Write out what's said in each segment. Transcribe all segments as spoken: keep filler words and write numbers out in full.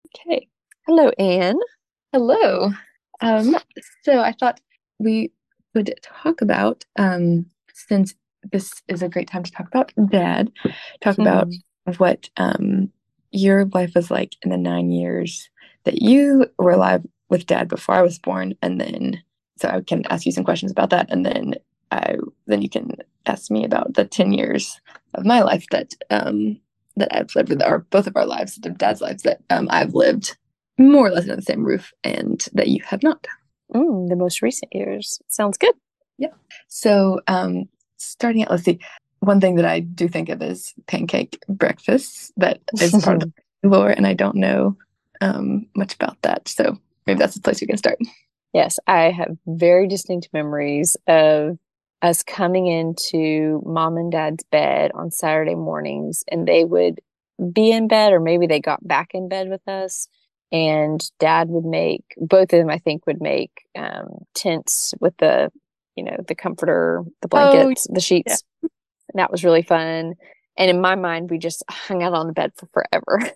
Okay. Hello, Anne. Hello. Um, so I thought we would talk about, um, since this is a great time to talk about dad, talk about Mhm. what um your life was like in the nine years that you were alive with dad before I was born, and then so I can ask you some questions about that, and then I then you can ask me about the ten years of my life that um that I've lived with, or both of our lives, the dad's lives that um I've lived more or less under the same roof and that you have not. Mm, the most recent years. Sounds good. Yeah. So, um, starting out, let's see. One thing that I do think of is pancake breakfasts. That is part of the lore, and I don't know um, much about that. So maybe that's the place we can start. Yes, I have very distinct memories of us coming into mom and dad's bed on Saturday mornings, and they would be in bed, or maybe they got back in bed with us. And dad would make, both of them, I think, would make um, tents with the, you know, the comforter, the Oh, blankets, the yeah. sheets. And that was really fun. And in my mind, we just hung out on the bed for forever.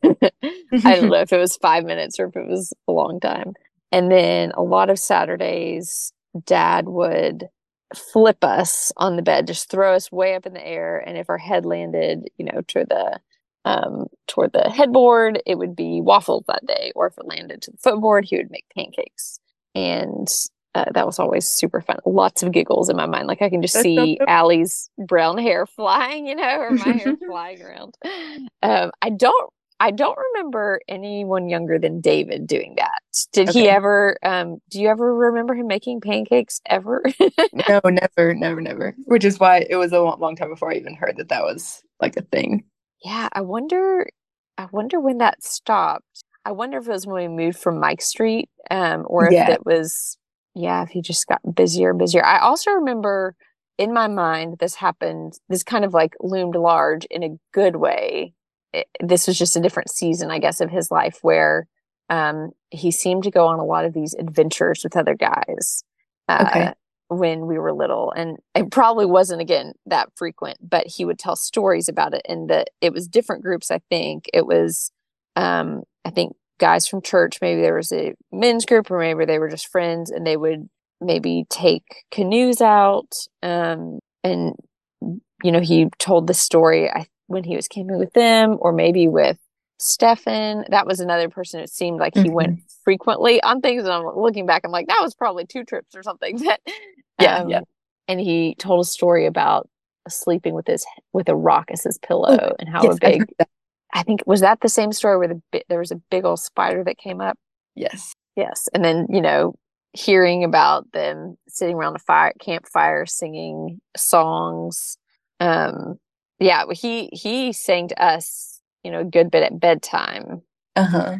I don't know if it was five minutes or if it was a long time. And then a lot of Saturdays, dad would flip us on the bed, just throw us way up in the air. And if our head landed, you know, to the um toward the headboard, it would be waffles that day. Or if it landed to the footboard, he would make pancakes. And uh, that was always super fun. Lots of giggles in my mind. Like I can just That's so see Allie's brown hair flying, you know, or my hair cool. flying around. Um, I don't, I don't remember anyone younger than David doing that. Did he Okay. ever? Um, do you ever remember him making pancakes ever? No, never, never, never. Which is why it was a long, long time before I even heard that that was like a thing. Yeah, I wonder. I wonder when that stopped. I wonder if it was when we moved from Mike Street, um, or if Yeah. it was, yeah, if he just got busier and busier. I also remember in my mind this happened. This kind of like loomed large in a good way. It, this was just a different season, I guess, of his life where um, he seemed to go on a lot of these adventures with other guys. Okay. Uh, when we were little, and it probably wasn't again that frequent, but he would tell stories about it, and that it was different groups. I think it was um I think guys from church, maybe there was a men's group, or maybe they were just friends, and they would maybe take canoes out, um and you know he told the story I, when he was camping with them, or maybe with Stefan. That was another person. It seemed like he went Mhm. frequently on things, and I'm looking back, I'm like, that was probably two trips or something. That Yeah, yeah. um and he told a story about sleeping with his with a rock as his Oh, pillow, and how a yes, I've big, heard that. I think, was that the same story where the bi- there was a big old spider that came up? Yes. Yes. And then, you know, hearing about them sitting around a fire campfire singing songs. Um, yeah, well, he he sang to us, you know, a good bit at bedtime. Uh-huh.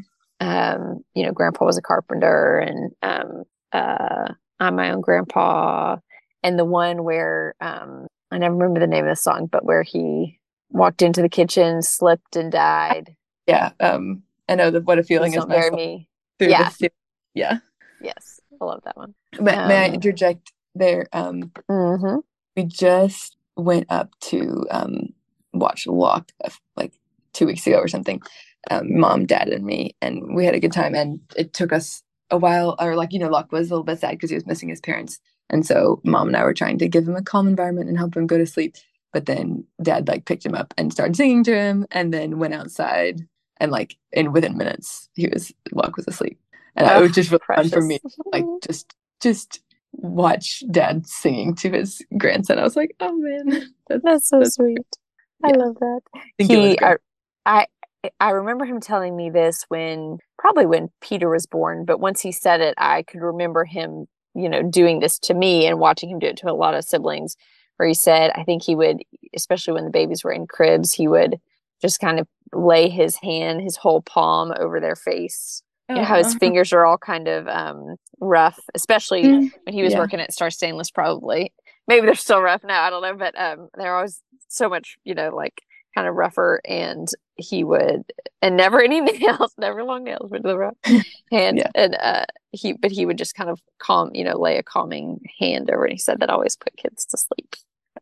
Um, you know, grandpa was a carpenter, and um uh I'm my own grandpa. And the one where um I never remember the name of the song, but where he walked into the kitchen, slipped and died. Yeah. Um, I know that what a feeling Please is don't my bury soul me. through the Yeah. ceiling. Yeah. Yes. I love that one. May, may I Um, interject there? Um, hmm we just went up to um watch Locked uh, like two weeks ago or something. Um, mom, dad, and me, and we had a good time. And it took us a while, or like you know, Locke was a little bit sad because he was missing his parents, and so mom and I were trying to give him a calm environment and help him go to sleep. But then dad like picked him up and started singing to him, and then went outside, and like in within minutes he was Locke was asleep, and it oh, was just really fun for me, precious. like just just watch dad singing to his grandson. I was like, oh man, that's That's so that's sweet. I yeah. love that. I think it was He, great. I, I, I remember him telling me this when, probably when Peter was born, but once he said it, I could remember him, you know, doing this to me and watching him do it to a lot of siblings. Where he said, I think he would, especially when the babies were in cribs, he would just kind of lay his hand, his whole palm over their face. You know how his Oh, fingers are all kind of um, rough, especially mm, when he was yeah. working at Star Stainless, probably. Maybe they're still rough now, I don't know, but um, they're always so much, you know, like kind of rougher. And he would, and never any nails, never long nails, but the rough hand. Yeah. And uh, he, but he would just kind of calm, you know, lay a calming hand over. And he said that always put kids to sleep.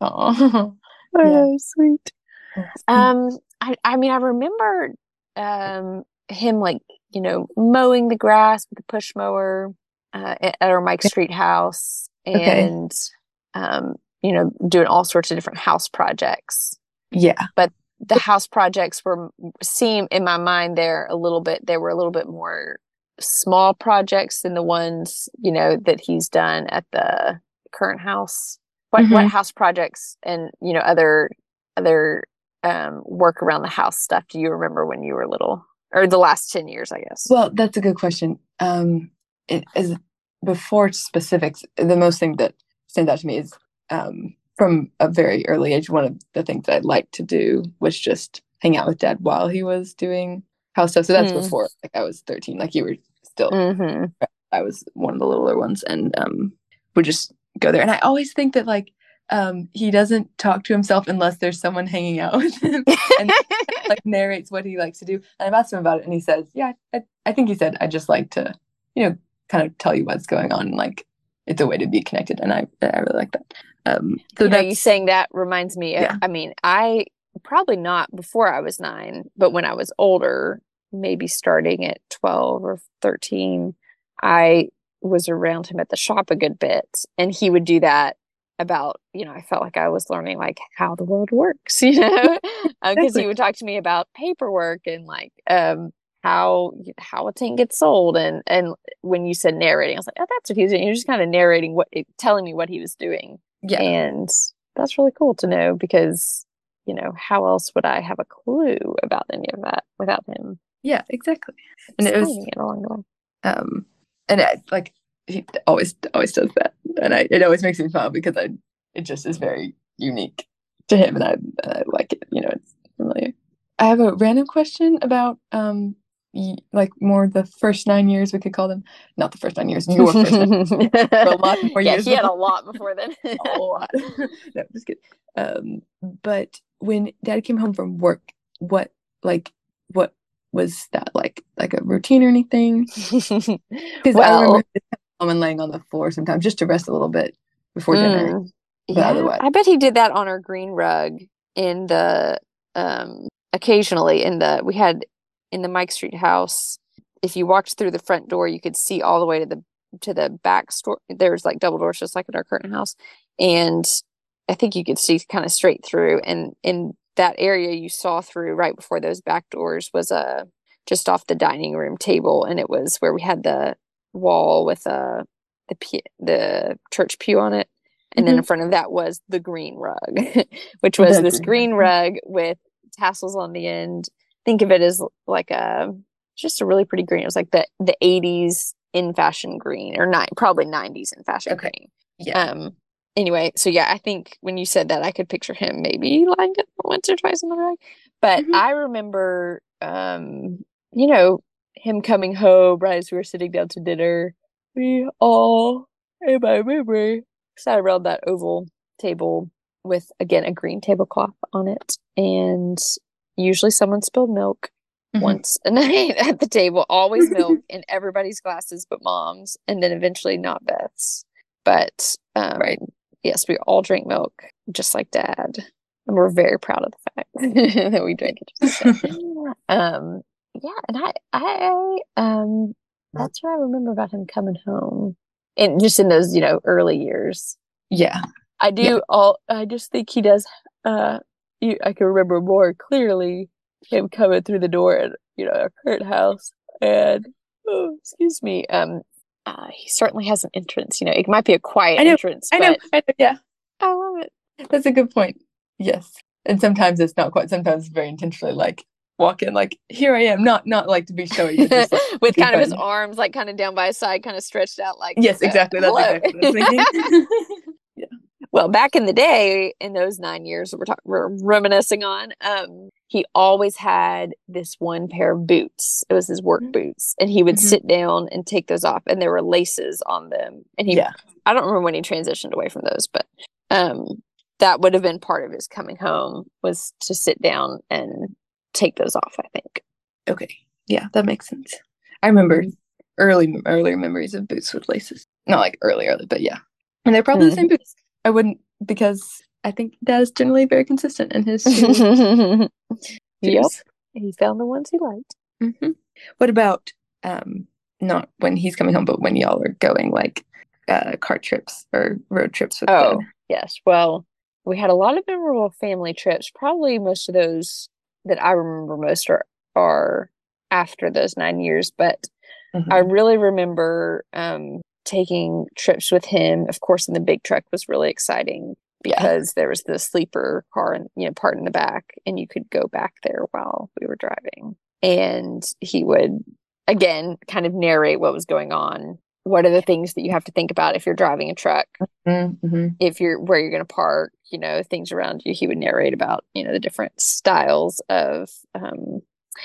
Oh, yeah. Oh, sweet. That's good. Um, I, I mean, I remember um him like you know, mowing the grass with a push mower uh, at our Mike Street house, Okay. and um, you know, doing all sorts of different house projects. Yeah. But the house projects were seem in my mind they're a little bit they were a little bit more small projects than the ones, you know, that he's done at the current house. What what hmm house projects and, you know, other other um work around the house stuff do you remember when you were little? Or the last ten years, I guess. Well, that's a good question. Um, it is before specifics, the most thing that stands out to me is um, from a very early age, one of the things that I liked to do was just hang out with dad while he was doing house stuff. So that's Mm. before like I was thirteen, like you were still, Mm-hmm. I was one of the littler ones and um, would just go there. And I always think that like um, he doesn't talk to himself unless there's someone hanging out with him and like narrates what he likes to do. And I've asked him about it and he says, yeah, I, I think he said, I just like to, you know, kind of tell you what's going on. Like it's a way to be connected. And I, I really like that. Um, so You know, that's, you saying that reminds me, uh, yeah. I mean, I probably not before I was nine, but when I was older, maybe starting at twelve or thirteen, I was around him at the shop a good bit. And he would do that about, you know, I felt like I was learning like how the world works, you know, because Exactly. he would talk to me about paperwork and like um, how how a tank gets sold. And and when you said narrating, I was like, oh, that's what he was doing. He was just kind of narrating what, telling me what he was doing. Yeah. And that's really cool to know because, you know, how else would I have a clue about any of that without him Yeah, exactly. And it was, explaining it along the way? um, and I, like he always, always does that. And I, it always makes me smile because I, it just is very unique to him. And I, I like it, you know, it's familiar. I have a random question about, um, y- like more the first nine years, we could call them, not the first nine years, your first nine, a lot more Yeah, years he had a before. lot before then. A lot. No, just kidding. Um, but when dad came home from work, what like what was that like? Like a routine or anything? Because I remember Well, his mom laying on the floor sometimes just to rest a little bit before dinner. mm, But yeah, otherwise, I bet he did that on our green rug in the um occasionally in the we had in the Mike Street house. If you walked through the front door, you could see all the way to the to the back store. There's like double doors just like at our current house. And I think you could see kind of straight through. And in that area you saw through right before those back doors was a just off the dining room table, and it was where we had the wall with a the pew, the church pew on it, and then in hmm front of that was the green rug, which was the this green green one. rug with tassels on the end. Think of it as like a just a really pretty green. It was like the the eighties in fashion green, or nine probably nineties in fashion Okay. green. Yeah. Um. Anyway, so yeah, I think when you said that, I could picture him maybe lying down once or twice on the rug. But hmm I remember, um, you know, him coming home right as we were sitting down to dinner. We all, in my memory, sat around that oval table with, again, a green tablecloth on it. And usually someone spilled milk hmm once a night at the table, always milk in everybody's glasses but mom's, and then eventually not Beth's. But um, Right. yes, we all drink milk just like dad. And we're very proud of the fact that we drink it just like dad. Um, yeah, and I, I, um, that's what I remember about him coming home, and just in those, you know, early years. Yeah. I Yeah. do all. I just think he does. Uh, you, I can remember more clearly him coming through the door at, you know, our current house, and oh, excuse me. Um, uh, he certainly has an entrance. You know, it might be a quiet I know. entrance, I know. but I know. Yeah. I love it. That's a good point. Yes. And sometimes it's not quite, sometimes it's very intentionally like walk in, like, here I am, not not like to be showy, but just like With be kind of his fun. arms like kind of down by his side, kind of stretched out, like Yes, uh, exactly. That's hello. exactly what I was thinking. Yeah. Well, back in the day, in those nine years that we're talking, we're reminiscing on, um, he always had this one pair of boots. It was his work boots, and he would hmm sit down and take those off, and there were laces on them. And he, Yeah. I don't remember when he transitioned away from those, but um, that would have been part of his coming home was to sit down and take those off, I think. Okay. Yeah, that makes sense. I remember Mm-hmm. early earlier memories of boots with laces. Not like early, early, but yeah. And they're probably the Mm-hmm. same boots. I wouldn't because I think Dad is generally very consistent in his shoe Yep. shoes. He found the ones he liked. hmm What about Um, not when he's coming home, but when y'all are going like uh car trips or road trips with Dad. Oh, yes. Well, we had a lot of memorable family trips. Probably most of those that I remember most are are after those nine years, but I Hmm. really remember um, taking trips with him. Of course, in the big truck was really exciting Yeah. because there was the sleeper car and you know part in the back, and you could go back there while we were driving. And he would again kind of narrate what was going on. What are the things that you have to think about if you're driving a truck? Mm-hmm. If you're where you're going to park, you know, things around you. He would narrate about you know the different styles of um,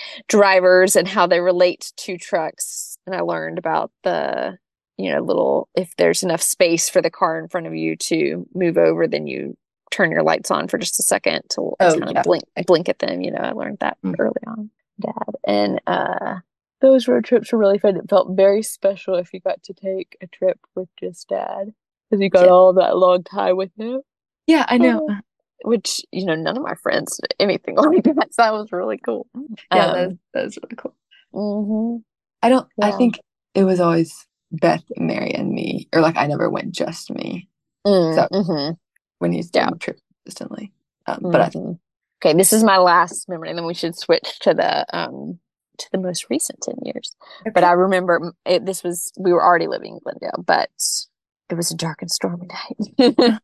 drivers and how they relate to trucks. And I learned about the, you know, little, if there's enough space for the car in front of you to move over, then you turn your lights on for just a second to Oh kind of yeah. blink, blink at them. You know, I learned that Mm. early on, Dad. And, uh, those road trips were really fun. It felt very special if you got to take a trip with just Dad because you got Yeah. all that long time with him. Yeah, I know. Oh, which you know none of my friends did anything like that, so that was really cool. Yeah, that is Um, that is really cool. hmm I don't I yeah. think it was always Beth, Mary, and me, or like I never went just me. Mm, So hmm when he's Yeah. doing trips consistently. Um, but I think hmm Okay, this is my last memory, and then we should switch to the um to the most recent ten years. But I okay. remember mm, it, this was we were already living in Glendale, but it was a dark and stormy night.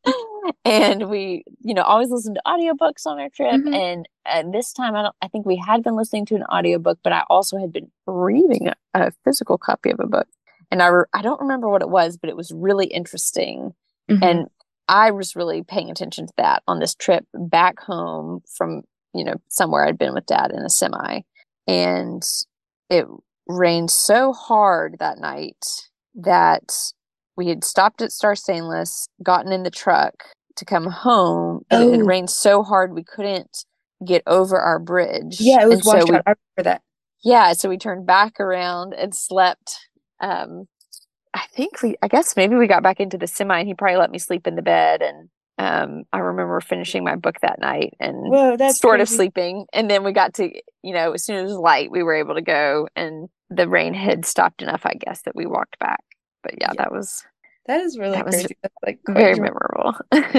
And we, you know, always listen to audiobooks on our trip. Hmm. And uh, this time, I don't, I think we had been listening to an audiobook, but I also had been reading a, a physical copy of a book. And I, re- I don't remember what it was, but it was really interesting. Hmm. And I was really paying attention to that on this trip back home from, you know, somewhere I'd been with Dad in a semi. And it rained so hard that night that we had stopped at Star Stainless, gotten in the truck to come home, but it had Oh, rained so hard we couldn't get over our bridge. yeah, it was And so washed we, out. I remember that. yeah, so we turned back around and slept. Um, I think we, I guess maybe we got back into the semi and he probably let me sleep in the bed. And um, I remember finishing my book that night and Whoa, that's sort of crazy. sleeping. And then we got to, you know, as soon as it was light, we were able to go and the rain had stopped enough, I guess, that we walked back. But yeah, Yeah, that was, that is really that was crazy. That's like quite very dramatic. memorable.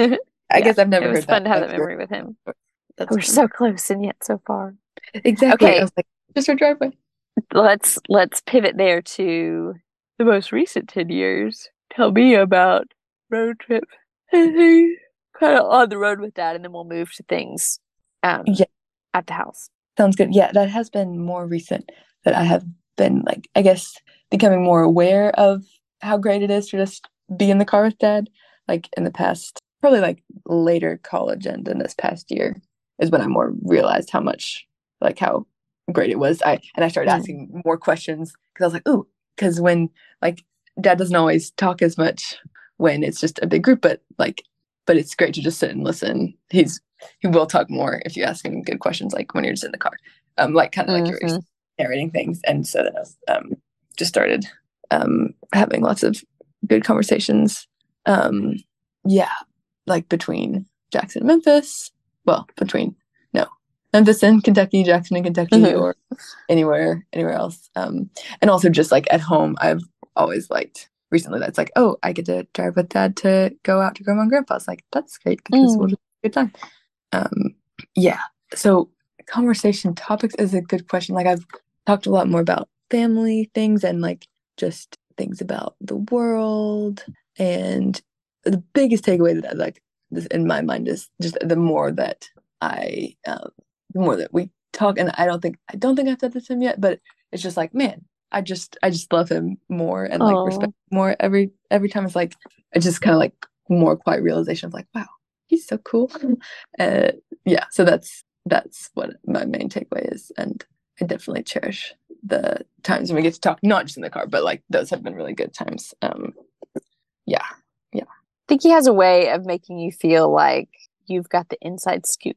I Yeah, guess I've it never was heard fun that to have of that your memory with him. but that's We're fun. so close and yet so far. Exactly. I Okay, was like, just our driveway. let's let's pivot there to the most recent ten years. Tell me about road trips and things kind of on the road with Dad, and then we'll move to things um Yeah, at the house. sounds good. Yeah, that has been more recent that I have been like, I guess, becoming more aware of how great it is to just be in the car with Dad. Like in the past, probably like later college and in this past year is when I more realized how much, like how great it was. I and I started Mm. asking more questions because I was like, ooh, because when like Dad doesn't always talk as much when it's just a big group, but like, but it's great to just sit and listen. He's he will talk more if you ask him good questions, like when you're just in the car, um, like kind of like you're Mm-hmm. narrating things. And so then I was, um, just started um, having lots of good conversations. Um, yeah, like between Jackson and Memphis. Well, between no Memphis and Kentucky, Jackson and Kentucky, Mm-hmm. or anywhere anywhere else. Um, and also just like at home, I've always liked. Recently, that's like, oh, I get to drive with Dad to go out to Grandma and Grandpa's. Like that's great because we'll Mm. just have a good time. Um, yeah. So conversation topics is a good question. Like I've talked a lot more about family things and like just things about the world. And the biggest takeaway that I like this in my mind is just the more that I, um, the more that we talk, and I don't think I don't think I've said this to him yet, but it's just like, man, I just I just love him more and like respect Oh, him more every every time. It's like it's just kind of like more quiet realization of like, wow, he's so cool. uh, yeah, so that's that's what my main takeaway is, and I definitely cherish the times when we get to talk, not just in the car, but like those have been really good times. Um, yeah, yeah, I think he has a way of making you feel like you've got the inside scoop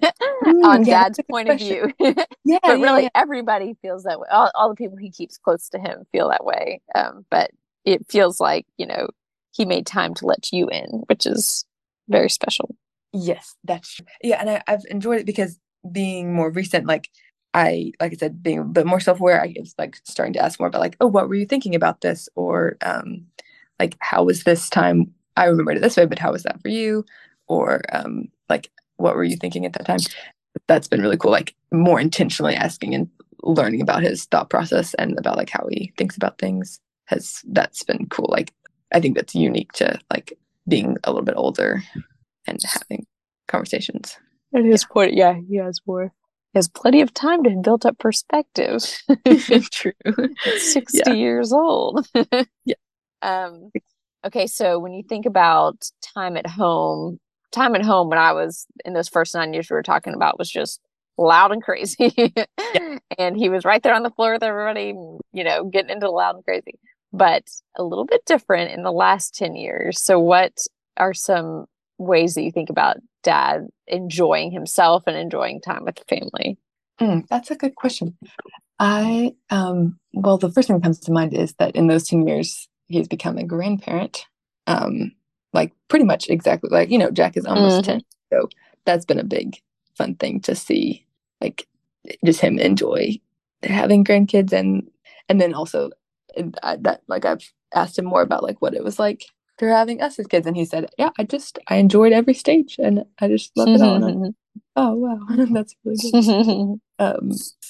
mm, on yeah. That's Dad's a good point of question. view. Yeah, But yeah, really, yeah. everybody feels that way. All, all the people he keeps close to him feel that way. Um, but it feels like, you know, he made time to let you in, which is very special. Yes, that's true. Yeah, and I, I've enjoyed it because being more recent, like I, like I said, being a bit more self-aware, I was like starting to ask more about like, oh, what were you thinking about this? Or um, like, how was this time? I remembered it this way, but how was that for you? Or um, like, what were you thinking at that time? That's been really cool. Like more intentionally asking and learning about his thought process and about like how he thinks about things has that's been cool. Like I think that's unique to like being a little bit older and having conversations. At his Yeah. point, yeah, he has more. He has plenty of time to build up perspective. True. At sixty Yeah. years old. Yeah. Um, okay, so when you think about time at home, time at home when I was in those first nine years we were talking about was just loud and crazy. Yeah. And he was right there on the floor with everybody, you know, getting into loud and crazy. But a little bit different in the last ten years. So what are some ways that you think about dad enjoying himself and enjoying time with the family? Mm, that's a good question. I um well the first thing that comes to mind is that in those ten years he's become a grandparent. Um like pretty much exactly like, you know, Jack is almost Mm-hmm. ten. So that's been a big fun thing to see like just him enjoy having grandkids and and then also I, that like I've asked him more about like what it was like through having us as kids and he said, "Yeah, I just I enjoyed every stage and I just love it all." And I'm, oh wow, that's really good. Um,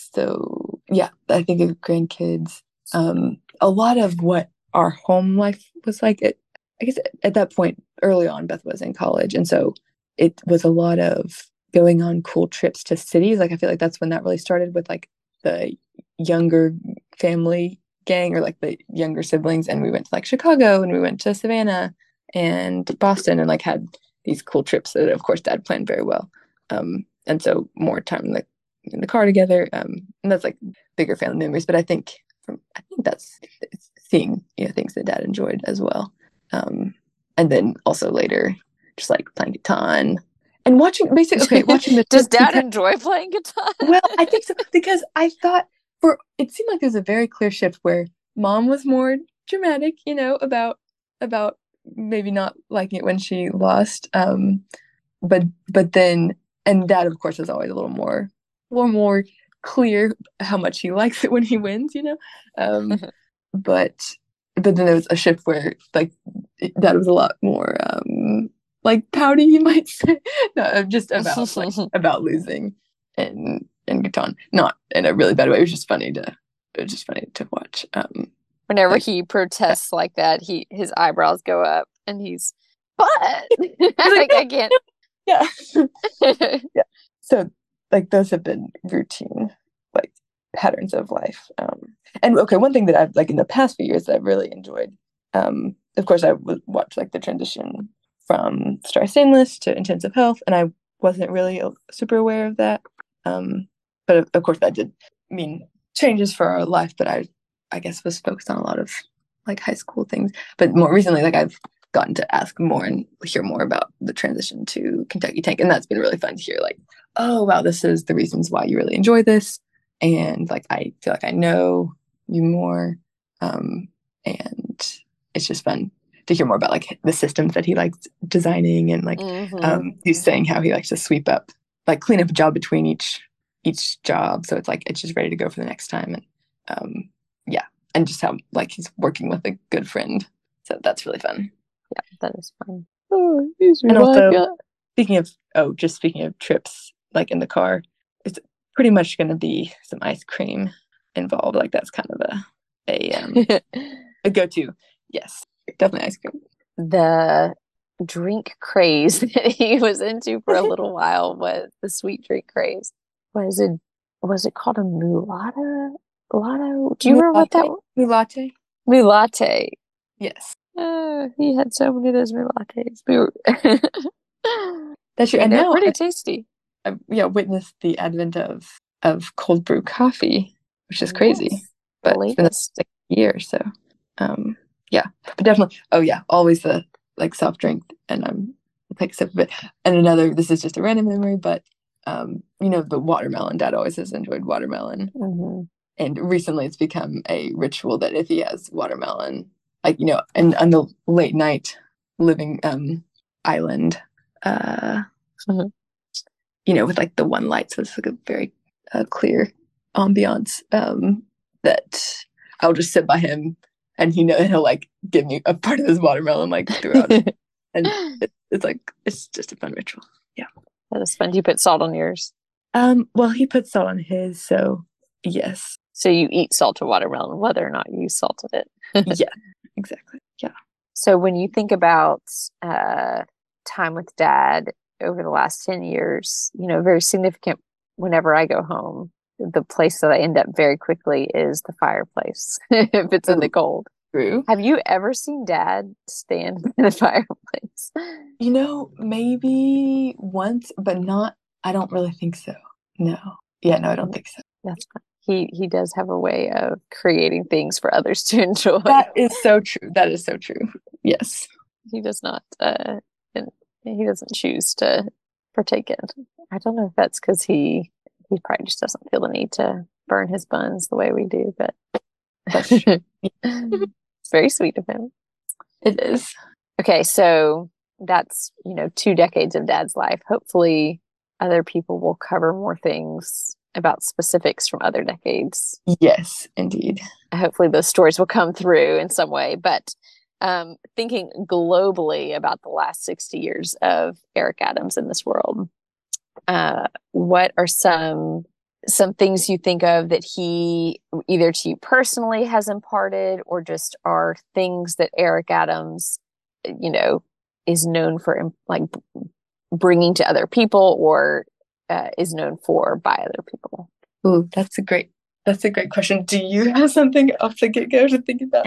so yeah, I think of grandkids. Um, a lot of what our home life was like, it, I guess at that point early on, Beth was in college, and so it was a lot of going on cool trips to cities. Like I feel like that's when that really started with like the younger family gang or like the younger siblings, and we went to like Chicago and we went to Savannah and Boston and like had these cool trips that of course Dad planned very well. Um, and so more time in the in the car together. Um, and that's like bigger family memories. But I think from I think that's seeing you know things that Dad enjoyed as well. Um, and then also later, just like playing guitar and watching basically okay watching the Does trips dad because enjoy playing guitar? well I think so because I thought for it seemed like there's a very clear shift where Mom was more dramatic, you know, about about maybe not liking it when she lost. Um, but but then and Dad of course is always a little more a little more clear how much he likes it when he wins, you know. Um, but but then there was a shift where like Dad was a lot more um like pouty, you might say. No, just about like about losing and and Catan. Not in a really bad way. It was just funny to it was just funny to watch. Um, Whenever like he protests like that, he his eyebrows go up and he's but he's like like I can't. yeah yeah. So like those have been routine like patterns of life. Um, and okay, one thing that I've like in the past few years that I've really enjoyed. Um, of course, I would watch like the transition from Star Stainless to Intensive Health, and I wasn't really super aware of that. Um, but of, of course, that did mean changes for our life. But I, I guess, was focused on a lot of like high school things. But more recently, like I've gotten to ask more and hear more about the transition to Kentucky Tank, and that's been really fun to hear. Like, oh wow, this is the reasons why you really enjoy this, and like I feel like I know you more, um, and it's just fun to hear more about like the systems that he likes designing and like Mm-hmm. um, he's saying how he likes to sweep up, like clean up a job between each each job, so it's like it's just ready to go for the next time, and um, yeah, and just how like he's working with a good friend, so that's really fun. Yeah, that is fun. Oh, he's And also, like speaking of, oh, just speaking of trips, like in the car, it's pretty much going to be some ice cream involved. Like that's kind of a a um a go-to. Yes, definitely ice cream. the drink craze that he was into for a little while was the sweet drink craze. Was it was it called a mulata? Lotto? Do you remember what that Latte, was? latte. Mulate. Yes, Uh, he had so many of those mulattes. We were that's true. and And they're now, pretty I, tasty. I yeah, witnessed the advent of of cold brew coffee, which is crazy. Yes, the But it's been latest. like a year, so um, yeah. But definitely, oh yeah, always the like soft drink, and I'm I'll take a sip of it. And another, this is just a random memory, but um, you know, the watermelon. Dad always has enjoyed watermelon, Mm-hmm. and recently it's become a ritual that if he has watermelon, like you know, and on the late night living um island, uh, Mm-hmm. you know, with like the one light, so it's like a very uh, clear ambiance um, that I'll just sit by him, and he know he'll like give me a part of his watermelon like throughout it, and it, it's like it's just a fun ritual. Yeah, that is fun. Do you put salt on yours? Um, well, he puts salt on his, so yes. So you eat salted watermelon, whether or not you salted it. Yeah, exactly. Yeah. So when you think about uh, time with dad over the last ten years, you know, very significant whenever I go home, the place that I end up very quickly is the fireplace if it's in the cold. True. Have you ever seen dad stand by the fireplace? You know, maybe once, but not, I don't really think so. No. Yeah, no, I don't think so. That's fine. He he does have a way of creating things for others to enjoy. That is so true. That is so true. Yes. He does not uh he doesn't choose to partake in. I don't know if that's because he he probably just doesn't feel the need to burn his buns the way we do, but that's true. It's very sweet of him. It is. Okay, so that's, you know, two decades of dad's life. Hopefully other people will cover more things about specifics from other decades. Yes, indeed. Hopefully those stories will come through in some way. But um, thinking globally about the last sixty years of Eric Adams in this world, uh, what are some some things you think of that he either to you personally has imparted, or just are things that Eric Adams, you know, is known for, like bringing to other people, or uh, is known for by other people? Ooh, that's a great that's a great question. Do you have something off the get go to think about?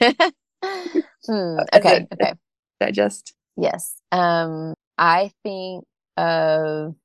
hmm, okay, a, okay. Digest. Yes. Um, I think of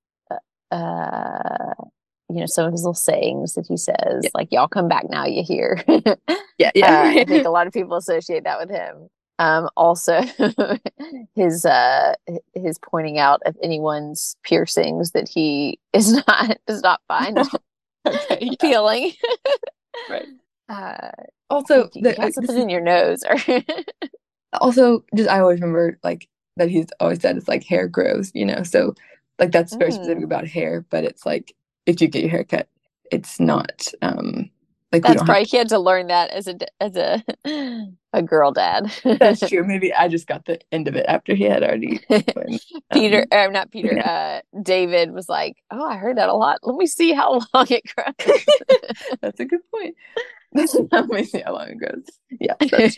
uh, you know, some of his little sayings that he says, yeah. like "Y'all come back now, you hear." yeah, yeah. uh, I think a lot of people associate that with him. Um, also, his uh, his pointing out of anyone's piercings that he is not does not find okay, appealing. Yeah. Right. Uh, also, you, you got something in your nose, or also, just I always remember like that he's always said it's like hair grows, you know. So, like that's very mm. specific about hair, but it's like if you get your hair cut, it's not. Um, Like that's probably to... he had to learn that as a as a a girl dad. That's true. Maybe I just got the end of it after he had already. When, Peter, um, uh, not Peter. Uh, David was like, "Oh, I heard that a lot. Let me see how long it grows." That's a good point. Let me see how long it grows. Yeah. That's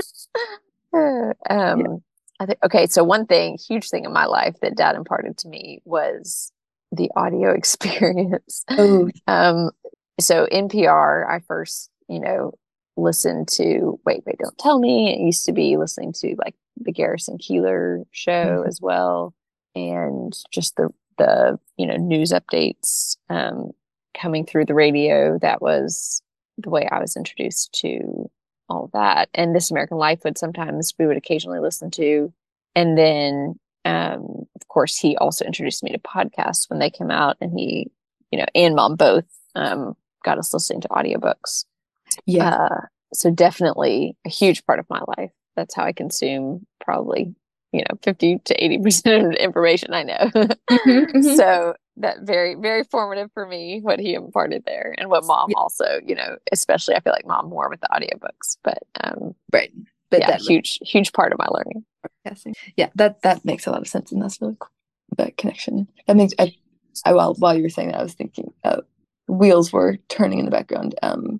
true. um, yeah. I think okay. So one thing, huge thing in my life that dad imparted to me was the audio experience. Oh. Um, so N P R, I first, you know, listened to Wait, Wait, Don't Tell Me. It used to be listening to like the Garrison Keillor show mm-hmm. as well. And just the, the, you know, news updates um, coming through the radio. That was the way I was introduced to all of that. And This American Life would sometimes, we would occasionally listen to. And then, um, of course, he also introduced me to podcasts when they came out, and he, you know, and mom both um, got us listening to audiobooks. Yeah. Uh, so definitely a huge part of my life. That's how I consume probably, you know, fifty to eighty percent of the information I know. mm-hmm, mm-hmm. So that very, very formative for me, what he imparted there, and what mom yeah. also, you know, especially I feel like mom more with the audiobooks, but um, right. But yeah, that huge, huge part of my learning. Yeah, that that makes a lot of sense, and that's really cool. That connection. That makes I, I while while you were saying that, I was thinking uh, wheels were turning in the background. Um,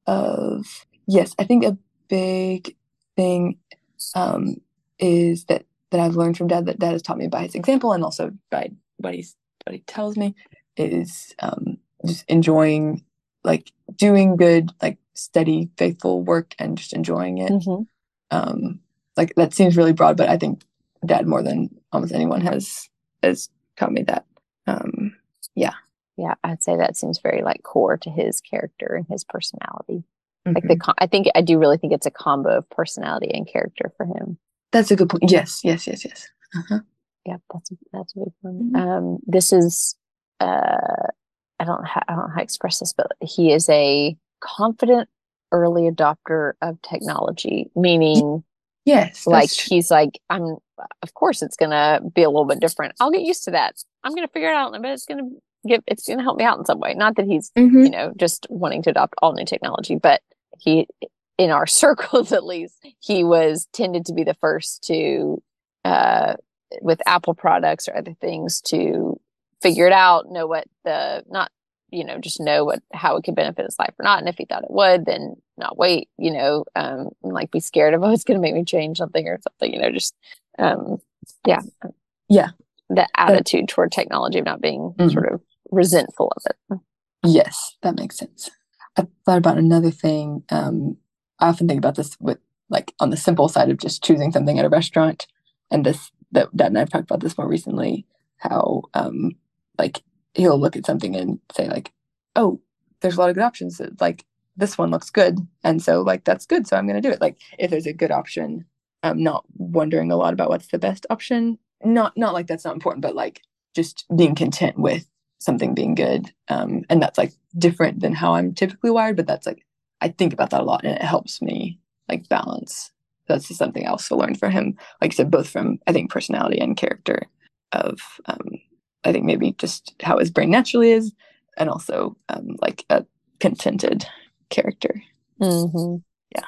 of yes, I think a big thing um is that that I've learned from dad, that dad has taught me by his example, and also by what he's what he tells me, is um just enjoying, like doing good, like steady, faithful work, and just enjoying it. Mm-hmm. Um, like that seems really broad, but I think dad more than almost anyone has has taught me that. Um, yeah, yeah, I'd say that seems very like core to his character and his personality. Mm-hmm. Like the, I think I do really think it's a combo of personality and character for him. That's a good point. Yes, yes, yes, yes. Uh-huh. Yeah, that's that's a big one. Mm-hmm. Um, this is uh, I don't ha- I don't know how to express this, but he is a confident early adopter of technology, meaning. Yes, like true. He's like, I'm. Of course, it's gonna be a little bit different. I'll get used to that. I'm gonna figure it out, and I bet it's gonna give it's going to help me out in some way. Not that he's, Mm-hmm. you know, just wanting to adopt all new technology, but he, in our circles at least, he was tended to be the first to, uh, with Apple products or other things, to figure it out, know what the not, you know, just know what how it could benefit his life or not, and if he thought it would, then not wait, you know, um, and like be scared of, oh, it's going to make me change something or something, you know, just, um, yeah, Yeah. the That, attitude toward technology of not being mm, sort of resentful of it. yes, that makes sense. I thought about another thing. Um, I often think about this with like on the simple side of just choosing something at a restaurant, and this that Dad and I've talked about this more recently. How um, like he'll look at something and say like, "Oh, there's a lot of good options. Like this one looks good, and so like that's good. So I'm going to do it." Like if there's a good option, I'm not wondering a lot about what's the best option. Not not like that's not important, but like just being content with something being good. Um, and that's like different than how I'm typically wired, but that's like I think about that a lot, and it helps me like balance. That's just something I also learned from him, like I said, both from I think personality and character of um, I think maybe just how his brain naturally is, and also um, like a contented character. Mm-hmm. Yeah.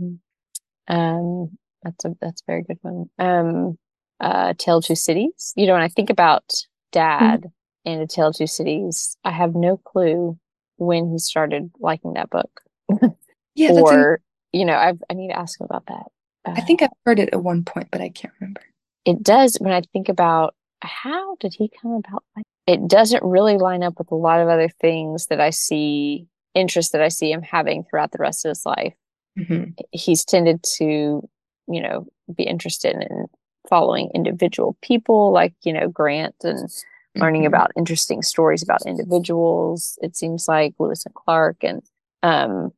Mm-hmm. Um, that's a that's a very good one. Um, uh, Tale of Two Cities. You know, when I think about Dad Mm-hmm. and A Tale of Two Cities, I have no clue when he started liking that book. Yeah, that's in, Or, you know, I've I need to ask him about that. I Uh, think I've heard it at one point, but I can't remember. it does when I think about how did he come about, like, it doesn't really line up with a lot of other things that I see, interests that I see him having throughout the rest of his life. Mm-hmm. He's tended to, you know, be interested in following individual people like, you know, Grant, and learning Mm-hmm. about interesting stories about individuals. It seems like Lewis and Clark, and um,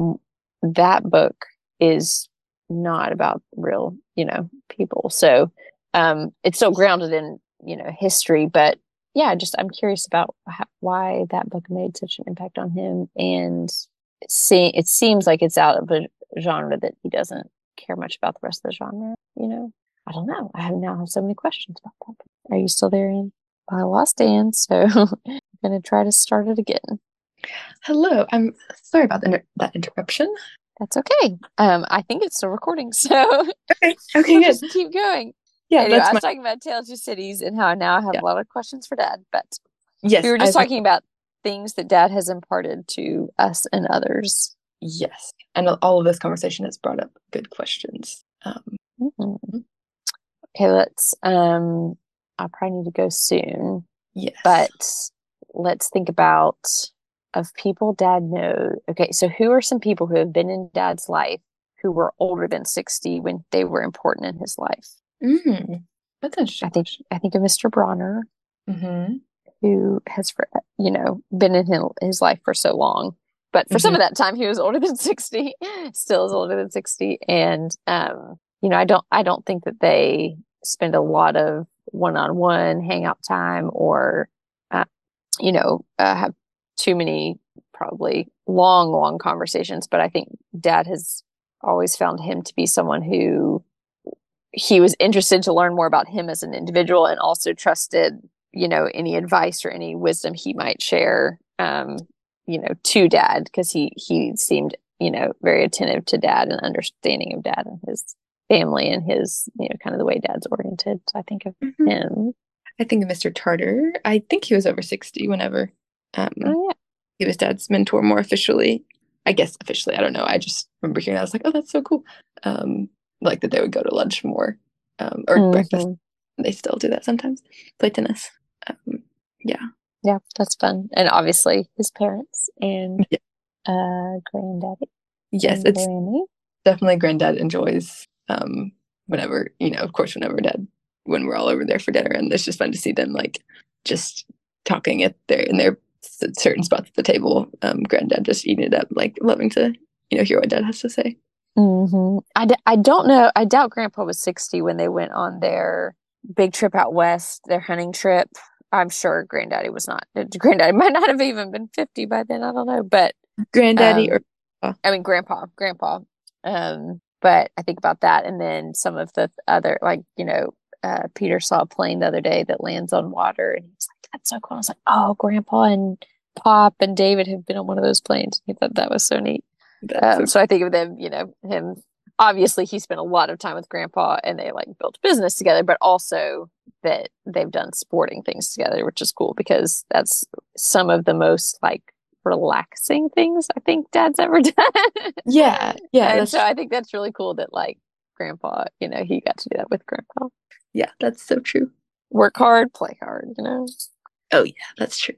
that book is not about real, you know, people. So um, it's still grounded in, you know, history, but yeah, just I'm curious about how, why that book made such an impact on him, and see, it seems like it's out of a genre that he doesn't care much about the rest of the genre. You know, I don't know. I have now have so many questions about that. Are you still there, Ian? I lost Anne, so I'm gonna try to start it again. Hello, I'm sorry about the inter- that interruption. That's okay. Um, I think it's still recording, so Okay, okay, we'll good. just keep going. Yeah, Anyway, that's I my was talking about Tales of Cities and how now I have yeah. a lot of questions for Dad, but we Yes, were just I've heard, talking about things that Dad has imparted to us and others. yes, and all of this conversation has brought up good questions. Um, Mm-hmm. Okay, let's um I probably need to go soon, yes. but let's think about of people Dad knows. Okay, so who are some people who have been in Dad's life who were older than sixty when they were important in his life? Mm, that's an interesting I think question. I think of Mister Bronner, Mm-hmm. who has for you know been in his, his life for so long. But for some Mm-hmm. of that time he was older than sixty, still is older than sixty. And um, you know, I don't I don't think that they spend a lot of one-on-one hangout time, or uh, you know, uh, have too many probably long, long conversations. But I think Dad has always found him to be someone who he was interested to learn more about him as an individual, and also trusted, you know, any advice or any wisdom he might share, um, you know, to Dad, because he he seemed, you know, very attentive to Dad and understanding of Dad and his family and his, you know, kind of the way Dad's oriented. So I think of Mm-hmm. him. I think of Mister Tartar. I think he was over sixty whenever um, Oh yeah. he was Dad's mentor more officially. I guess officially, I don't know. I just remember hearing that. I was like, oh, that's so cool. Um, like that they would go to lunch more um, or breakfast. Mm-hmm. They still do that sometimes. Play tennis. Um, yeah. Yeah, that's fun. And obviously his parents and Yeah. uh granddaddy Yes, and it's granny. definitely Granddad enjoys um, whenever, you know, of course, whenever Dad, when we're all over there for dinner, and it's just fun to see them like just talking at their in their certain spots at the table. Um, Granddad just eating it up, like loving to, you know, hear what Dad has to say. Mm-hmm. I, d- I don't know. I doubt Grandpa was sixty when they went on their big trip out west, their hunting trip. I'm sure Granddaddy was not. Granddaddy might not have even been fifty by then. I don't know. But Granddaddy um, or uh, I mean, Grandpa, Grandpa. Um, but I think about that, and then some of the other, like, you know, uh, Peter saw a plane the other day that lands on water, and he was like, "That's so cool." I was like, "Oh, Grandpa and Pop and David have been on one of those planes." He thought that was so neat. That's Um, so so I think of them, you know, him. Obviously, he spent a lot of time with Grandpa, and they like built a business together, but also that they've done sporting things together, which is cool because that's some of the most like relaxing things I think Dad's ever done. yeah, yeah, And that's so I think that's really cool that like Grandpa, you know, he got to do that with Grandpa. yeah, that's so true. Work hard, play hard, you know. Oh yeah, that's true.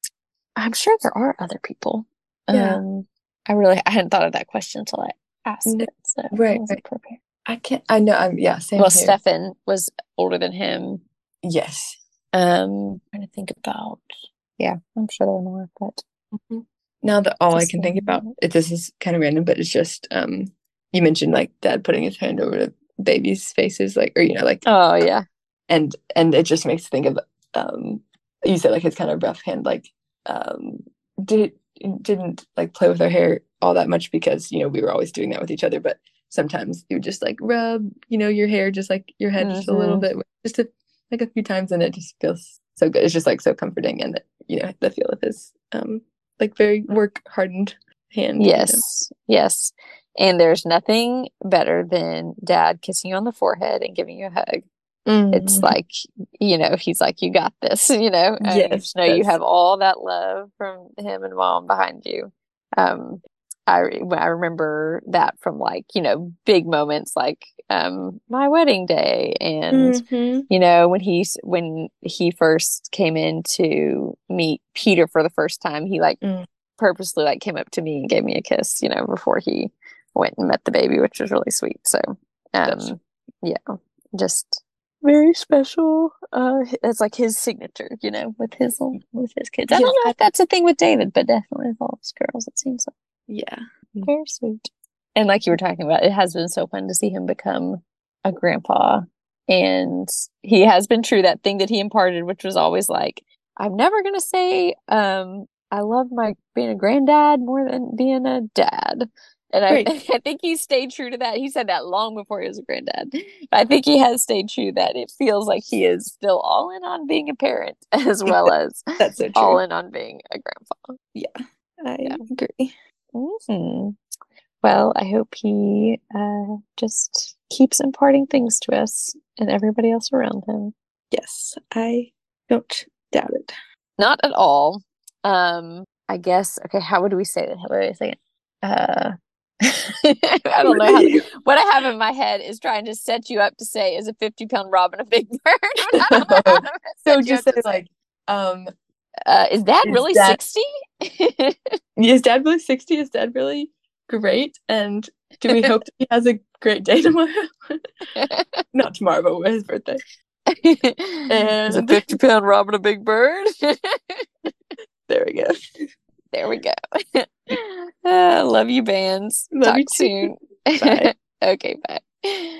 I'm sure there are other people. Yeah. Um, I really I hadn't thought of that question until I asked No, it, so I right, wasn't right. prepared. I can't. I know. I'm. Yeah. Same Well, here. Stefan was older than him. Yes. Um, trying to think about. Yeah, I'm sure there are more, but Mm-hmm. Now that all I just can think about, um, it, this is kind of random, but it's just um, you mentioned like Dad putting his hand over the babies' faces, like, or you know, like, oh yeah, and and it just makes me think of um, you said like his kind of rough hand, like um, did didn't like play with our hair all that much because you know we were always doing that with each other, but sometimes you would just like rub, you know, your hair, just like your head, just a little hmm bit, just a, like a few times, and it just feels so good. It's just like so comforting, and you know the feel of his um like very work hardened hand, you know. yes, yes. And there's nothing better than Dad kissing you on the forehead and giving you a hug. It's Mm. like, you know, he's like, you got this, you know, and you Yes, just know you yes, have all that love from him and Mom behind you. Um, I I remember that from like, you know, big moments like um my wedding day and hmm you know when he's when he first came in to meet Peter for the first time, he like mm. purposely like came up to me and gave me a kiss, you know, before he went and met the baby, which was really sweet. So, That's um, yeah, just very special. Uh, it's like his signature, you know, with his with his kids. I yeah, don't know if that's a thing with David, but definitely with all his girls, it seems like yeah, very sweet. And like you were talking about, it has been so fun to see him become a grandpa. And he has been true that thing that he imparted, which was always like, I'm never gonna say um I love my being a granddad more than being a dad. And I, right. I think he stayed true to that. He said that long before he was a granddad. I think he has stayed true that it feels like he is still all in on being a parent as well as That's so all true. in on being a grandpa. Yeah, I Yeah. agree. hmm Well, I hope he uh, just keeps imparting things to us and everybody else around him. Yes, I don't doubt it. Not at all. Um, I guess, okay, how would we say that? Wait a second. Uh, I don't know how to, what I have in my head is trying to set you up to say is a fifty pound robin a big bird. But I don't know how to So set you just up say to say. like, um, Uh, is that is really dad sixty? is dad really sixty? Is dad really great? And do we hope that he has a great day tomorrow? Not tomorrow, but his birthday. Is a And fifty pound robin a big bird? there we go. There we go. Uh, love you, bands. Love you Talk too. soon. Bye. Okay, bye.